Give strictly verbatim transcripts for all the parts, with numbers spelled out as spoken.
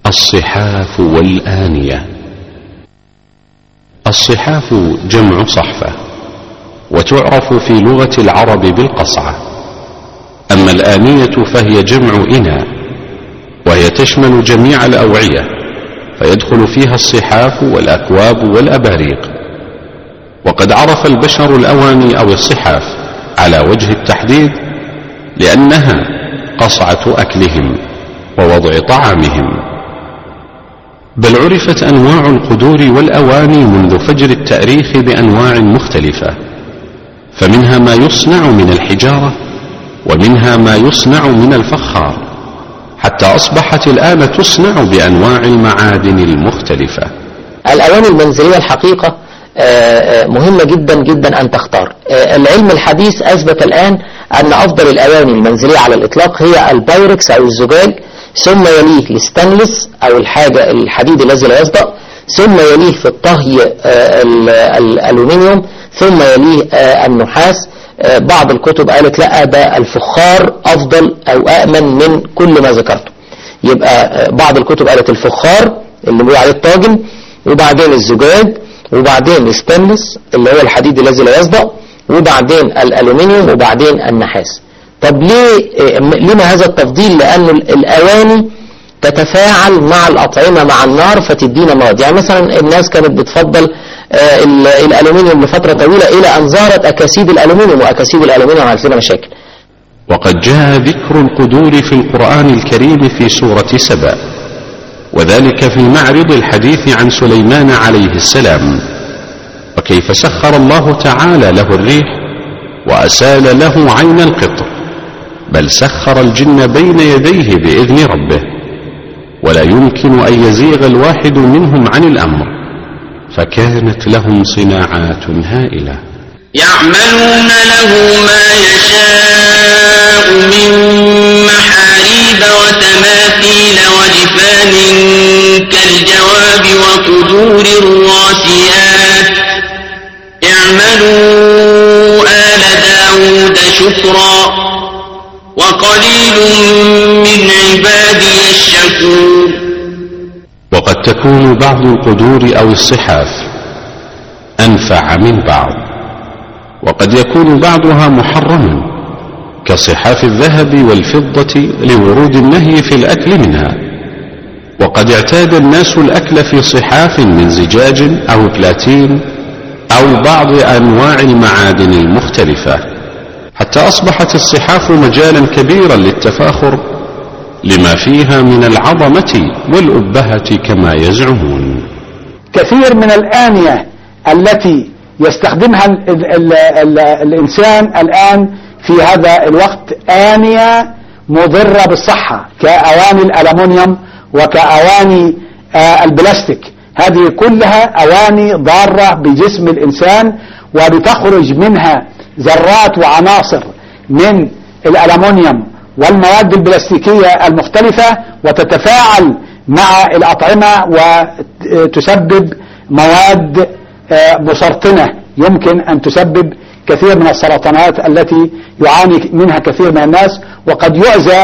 الصحاف والآنية. الصحاف جمع صحفة، وتعرف في لغة العرب بالقصعة. أما الآنية فهي جمع إناء، وهي تشمل جميع الأوعية، فيدخل فيها الصحاف والأكواب والأباريق. وقد عرف البشر الأواني أو الصحاف على وجه التحديد لأنها قصعة أكلهم ووضع طعامهم. بل عرفت أنواع القدور والأواني منذ فجر التاريخ بأنواع مختلفة، فمنها ما يصنع من الحجارة، ومنها ما يصنع من الفخار، حتى أصبحت الآن تصنع بأنواع المعادن المختلفة. الأواني المنزلية الحقيقة مهمة جدا جدا أن تختار. العلم الحديث أثبت الآن أن أفضل الأواني المنزلية على الإطلاق هي البايركس أو الزجاج، ثم يليه الستانلس أو الحاجة الحديد الذي لا يصدأ، ثم يليه في الطهي الألومنيوم، ثم يليه النحاس. بعض الكتب قالت لا، ده الفخار أفضل أو أأمن من كل ما ذكرته. يبقى بعض الكتب قالت الفخار اللي بيقول عليه الطاجن، وبعدين الزجاج، وبعدين الستانلس اللي هو الحديد الذي لا يصدأ، وبعدين الألومنيوم، وبعدين النحاس. طب ليه لما هذا التفضيل؟ لأن الأواني تتفاعل مع الأطعمة مع النار فتدينا مواد. يعني مثلا الناس كانت بتفضل الألومنيوم لفترة طويلة إلى أن ظهرت أكاسيد الألومنيوم، وأكاسيد الألومنيوم عملت لنا مشاكل. وقد جاء ذكر القدور في القرآن الكريم في سورة سبأ، وذلك في معرض الحديث عن سليمان عليه السلام، وكيف سخر الله تعالى له الريح وأسال له عين القطر، بل سخر الجن بين يديه بإذن ربه، ولا يمكن أن يزيغ الواحد منهم عن الأمر، فكانت لهم صناعات هائلة. يعملون له ما يشاء من محاريب وتماثيل وجفان كالجواب وقدور الراسيات. اعملوا آل داود شكرا وقليل من عبادي الشكور. وقد تكون بعض القدور أو الصحاف أنفع من بعض، وقد يكون بعضها محرما كصحاف الذهب والفضة لورود النهي في الأكل منها. وقد اعتاد الناس الأكل في صحاف من زجاج أو بلاتين أو بعض أنواع المعادن المختلفة، حتى أصبحت الصحاف مجالا كبيرا للتفاخر لما فيها من العظمة والأبهة كما يزعمون. كثير من الآنية التي يستخدمها ال ال ال الإنسان الآن في هذا الوقت آنية مضرة بالصحة، كأواني الألمنيوم وكأواني آه البلاستيك. هذه كلها أواني ضارة بجسم الإنسان، وبتخرج منها ذرات وعناصر من الألمنيوم والمواد البلاستيكية المختلفة، وتتفاعل مع الأطعمة وتسبب مواد مسرطنة يمكن أن تسبب كثير من السرطانات التي يعاني منها كثير من الناس. وقد يعزى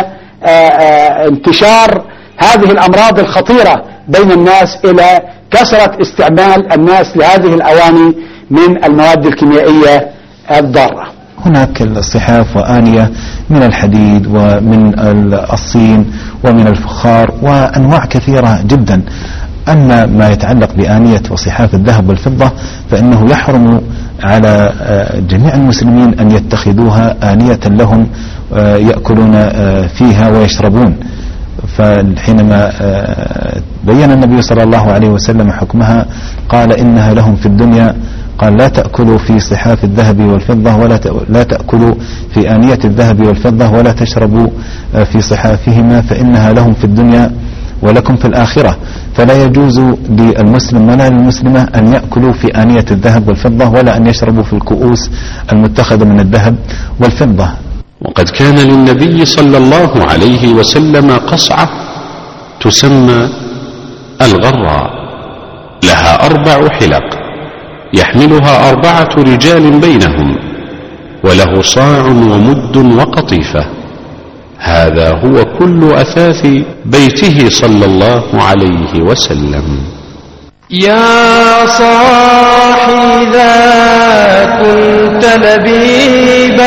انتشار هذه الأمراض الخطيرة بين الناس إلى كثرة استعمال الناس لهذه الأواني من المواد الكيميائية الضارة. هناك الصحاف وآنية من الحديد ومن الصين ومن الفخار وأنواع كثيرة جدا. أما ما يتعلق بآنية وصحاف الذهب والفضة فإنه يحرم على جميع المسلمين أن يتخذوها آنية لهم يأكلون فيها ويشربون. فحينما بين النبي صلى الله عليه وسلم حكمها قال إنها لهم في الدنيا، قال لا تأكلوا في صحاف الذهب والفضة ولا لا تأكلوا في آنية الذهب والفضة ولا تشربوا في صحافهما فإنها لهم في الدنيا ولكم في الآخرة. فلا يجوز للمسلم ولا للمسلمة أن يأكلوا في آنية الذهب والفضة ولا أن يشربوا في الكؤوس المتخذة من الذهب والفضة. وقد كان للنبي صلى الله عليه وسلم قصعة تسمى الغراء، لها أربع حلق يحملها أربعة رجال بينهم، وله صاع ومد وقطيفة. هذا هو كل أثاث بيته صلى الله عليه وسلم. يا صاحي ذا كنت لبيبا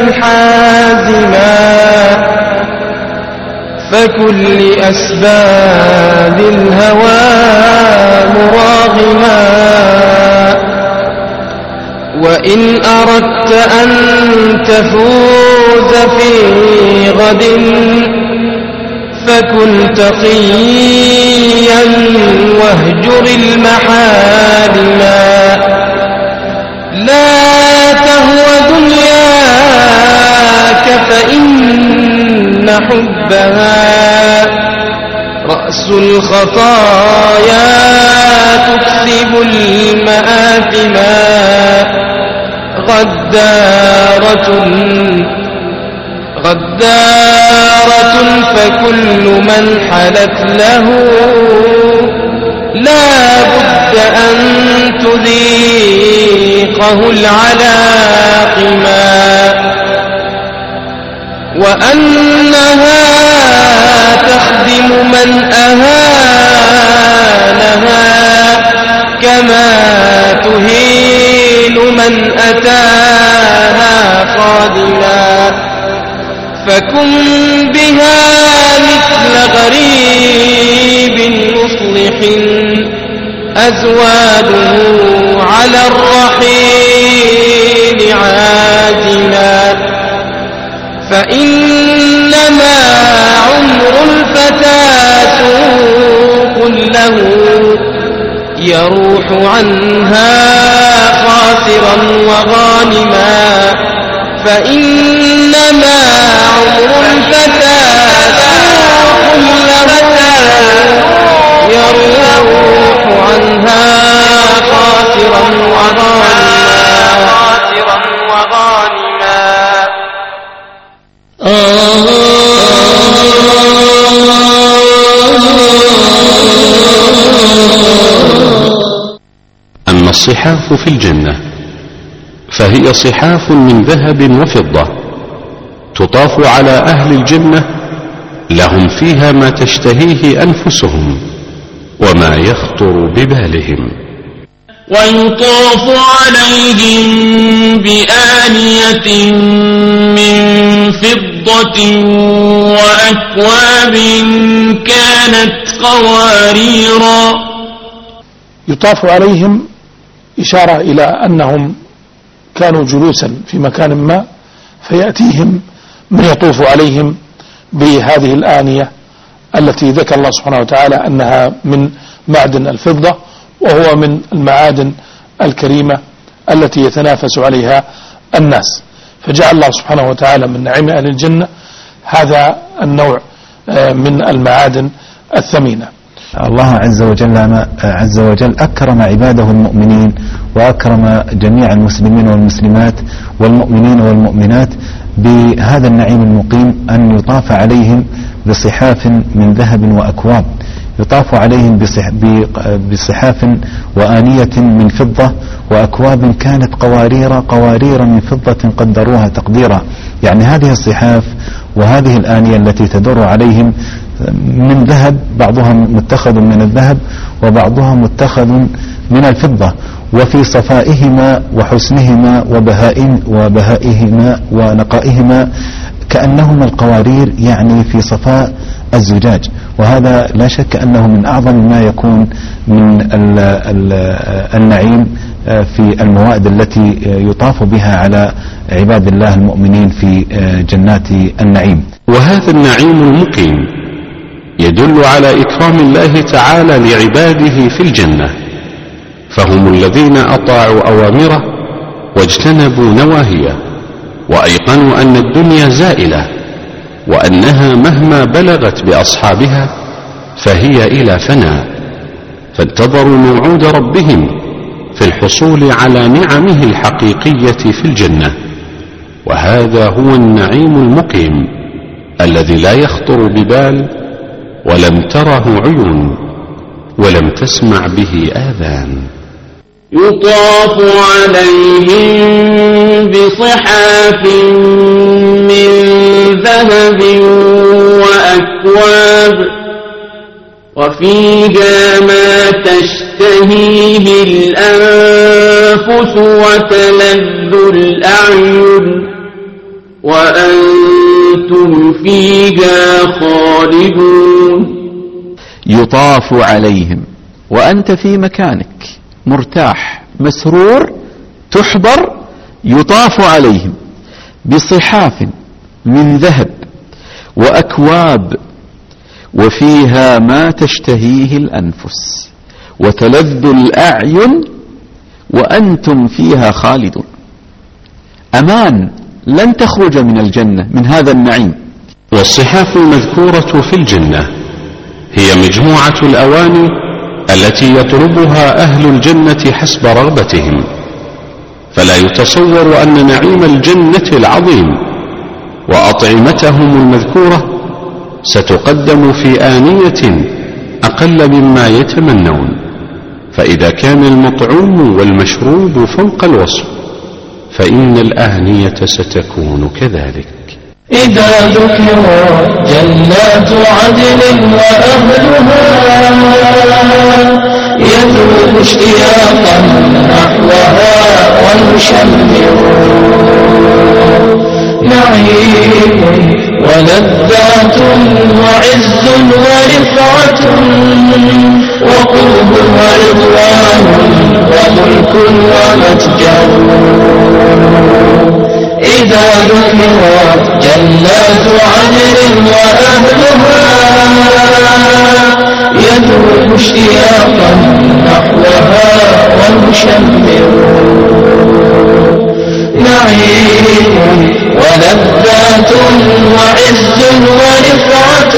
حازما فكن لأسباب الهوى مراغما وإن أردت أن تفوز في غد فكن تقيا واهجر المحارما لا تهوى دنياك فإن حبها رأس الخطايا تكسب المآثما غدارة غدارة فكل من حلت له لا بد أن تذيقه العلاقما وأنها تخدم من أهانها كما تهين من أتاها خادما فكن بها مثل غريب مصلح أزواده على الرحيل عازما فإنما عمر الفتى سوق له يروح عنها خاسرا وغانما فإنما عمر الفتى سوق له يروح عنها خاسرا وغانما أما الصحاف في الجنة فهي صحاف من ذهب وفضة تطاف على أهل الجنة لهم فيها ما تشتهيه أنفسهم وما يخطر ببالهم ويطاف عليهم بآنية من فضة وأكواب كانت قواريرا. يطاف عليهم إشارة إلى أنهم كانوا جلوسا في مكان ما فيأتيهم من يطوف عليهم بهذه الآنية التي ذكر الله سبحانه وتعالى أنها من معدن الفضة وهو من المعادن الكريمة التي يتنافس عليها الناس، فجعل الله سبحانه وتعالى من نعيم أهل الجنة هذا النوع من المعادن الثمينة. الله عز وجل عز وجل أكرم عباده المؤمنين وأكرم جميع المسلمين والمسلمات والمؤمنين والمؤمنات بهذا النعيم المقيم أن يطاف عليهم بصحاف من ذهب وأكواب، يطاف عليهم بصحاف وآنية من فضة وأكواب كانت قوارير قوارير من فضة قدروها تقديرا. يعني هذه الصحاف وهذه الآنية التي تدور عليهم من ذهب، بعضها متخذ من الذهب وبعضها متخذ من الفضة، وفي صفائهما وحسنهما وبهائهما ونقائهما كأنهما القوارير، يعني في صفاء الزجاج. وهذا لا شك أنه من أعظم ما يكون من ال ال النعيم في الموائد التي يطاف بها على عباد الله المؤمنين في جنات النعيم. وهذا النعيم المقيم يدل على إكرام الله تعالى لعباده في الجنة، فهم الذين أطاعوا أوامره واجتنبوا نواهيه، وأيقنوا أن الدنيا زائلة وأنها مهما بلغت بأصحابها فهي إلى فناء، فانتظروا موعود ربهم في الحصول على نعمه الحقيقية في الجنة. وهذا هو النعيم المقيم الذي لا يخطر ببال ولم تره عيون ولم تسمع به آذان. يطاف عليهم بصحاف من ذهب وأكواب وفيها ما تشتهيه الأنفس وتلذ الأعين وأنتم فيها خالدون. يطاف عليهم وأنت في مكانك مرتاح مسرور تحضر، يطاف عليهم بصحاف من ذهب وأكواب وفيها ما تشتهيه الأنفس وتلذ الأعين وأنتم فيها خالدون. أمان، لن تخرج من الجنة من هذا النعيم. والصحاف المذكورة في الجنة هي مجموعة الأواني التي يطلبها أهل الجنة حسب رغبتهم، فلا يتصور أن نعيم الجنة العظيم وأطعمتهم المذكورة ستقدم في آنية أقل مما يتمنون، فإذا كان المطعوم والمشروب فوق الوصف فإن الآنية ستكون كذلك. إذا ذكرت جنات عدن وأهلها يذوب اشتياقا نحوها والمشمر نعيم ولذات وعز ورفعة وقرب ورضوان وملك ومتجر. إذا ذكرت جنات عدن وأهلها يذوب اشتياقا نحوها والمشمر نعيم ولذات وعز ورفعة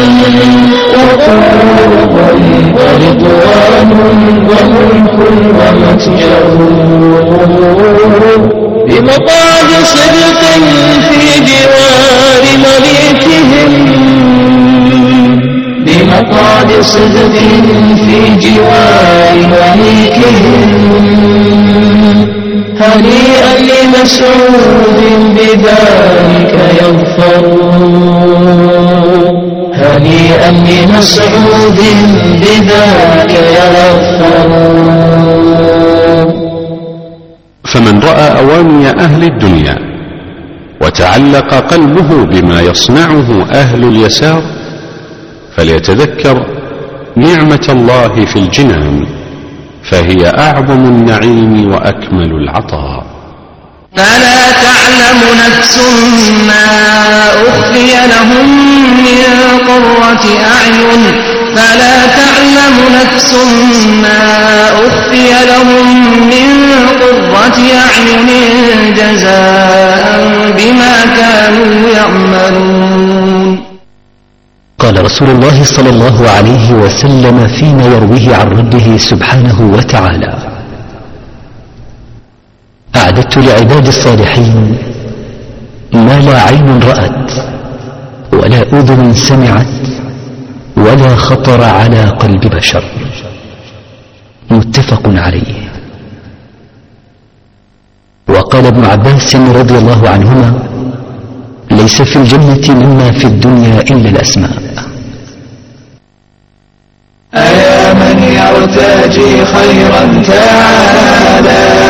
وقرب ورضوان وملك ومتجر بمقعد صدق في جوار مليكهم بمقعد صدق في جوار مليكهم هنيئا لمسعود بذلك يظفر هنيئا لمسعود بذلك يظفر. فمن رأى أواني أهل الدنيا وتعلق قلبه بما يصنعه أهل اليسار فليتذكر نعمة الله في الجنان، فهي أعظم النعيم وأكمل العطاء. فلا تعلم نفس ما أخفي لهم من قرة أعين فلا تعلم نفس ما أخفي لهم من قرة أعين جزاء بما كانوا يعملون. قال رسول الله صلى الله عليه وسلم فيما يرويه عن ربه سبحانه وتعالى: أعددت لعباد الصالحين ما لا عين رأت ولا أذن سمعت ولا خطر على قلب بشر. متفق عليه. وقال ابن عباس رضي الله عنهما: ليس في الجنة مما في الدنيا إلا الأسماء. أيا من يرتجي خيرا تعالى